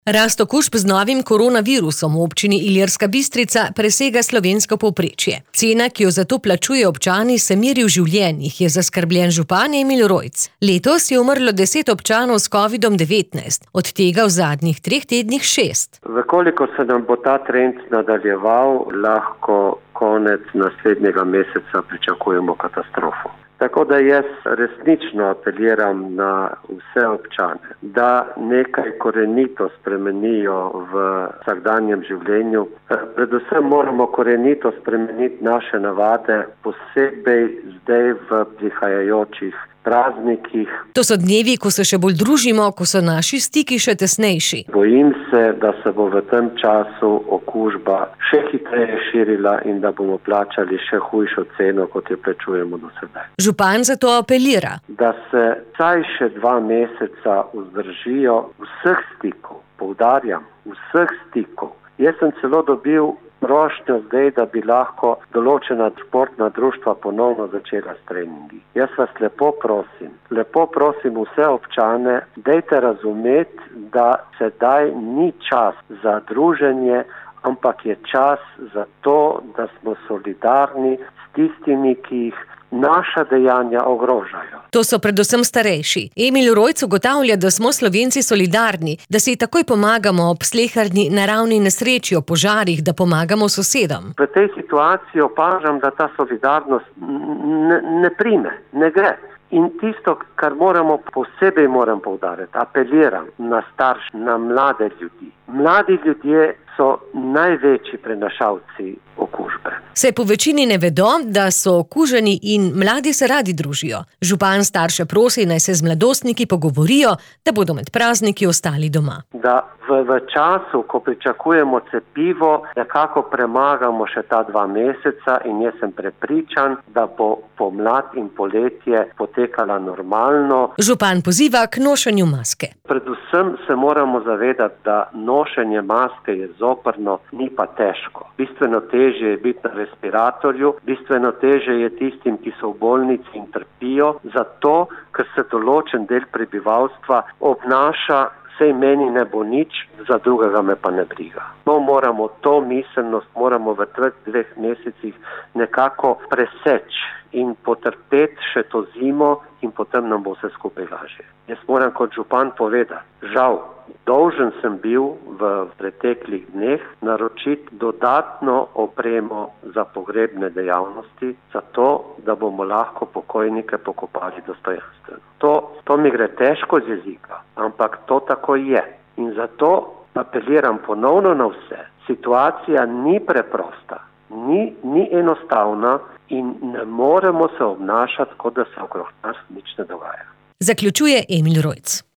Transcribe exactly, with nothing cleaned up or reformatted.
Rast okužb z novim koronavirusom v občini Ilirska Bistrica presega slovensko povprečje. Cena, ki jo zato plačujejo občani, se meri v življenjih, je zaskrbljen župan Emil Rojc. Letos je umrlo deset občanov s kovidom devetnajst, od tega v zadnjih treh tednih šest. Vekoliko se nam bo ta trend nadaljeval, lahko konec naslednjega meseca pričakujemo katastrofo. Tako da jaz resnično apeliram na vse občane, da nekaj korenito spremenijo v vsakdanjem življenju. Predvsem moramo korenito spremeniti naše navade, posebej zdaj v prihajajočih praznikih. To so dnevi, ko se še bolj družimo, ko so naši stiki še tesnejši. Bojim se, da se bo v tem času okužba še hitreje širila in da bomo plačali še hujšo ceno, kot jo plačujemo do sedaj. Župan zato apelira, da se vsaj še dva meseca vzdržijo vseh stikov, poudarjam, vseh stikov. Jaz sem celo dobil prošnjo zdaj, da bi lahko določena športna društva ponovno začela s treningi. Jaz vas lepo prosim, lepo prosim vse občane, dajte razumeti, da sedaj ni čas za druženje, ampak je čas za to, da smo solidarni s tistimi, ki jih naša dejanja ogrožajo. To so predvsem starejši. Emil Rojc ugotavlja, da smo Slovenci solidarni, da si takoj pomagamo ob sleherni naravni nesreči, o požarih, da pomagamo sosedom. V tej situaciji opažam, da ta solidarnost ne, ne prime, ne gre. In tisto, kar moramo posebej moram poudariti, apeliram na starše, na mlade ljudi. Mladi ljudje so največji prenašalci okužbe. Se po večini ne vedo, da so okuženi in mladi se radi družijo. Župan starše prosi, naj se z mladostniki pogovorijo, da bodo med prazniki ostali doma. Da v, v času, ko pričakujemo cepivo, nekako premagamo še ta dva meseca in jaz sem prepričan, da bo pomlad in poletje potekala normalno. Župan poziva k nošenju maske. Predvsem se moramo zavedati, da nošenje maske je zoprno, ni pa težko. Bistveno težje je biti na respiratorju, bistveno težje je tistim, ki so v bolnici in trpijo, zato, ker se določen del prebivalstva obnaša, sej meni ne bo nič, za drugega me pa ne briga. No, moramo to miselnost, moramo v teh dveh mesecih nekako preseči in potrpeti še to zimo in potem nam bo vse skupaj lažje. Jaz moram kot župan povedati, žal, dolžen sem bil v preteklih dneh naročiti dodatno opremo za pogrebne dejavnosti, zato, da bomo lahko pokojnike pokopali dostojanstveno. To, to mi gre težko z jezika, ampak to tako je. In zato apeliram ponovno na vse. Situacija ni preprosta, ni, ni enostavna in ne moremo se obnašati, kot da se okrog nas nič ne dogaja. Zaključuje Emil Rojc.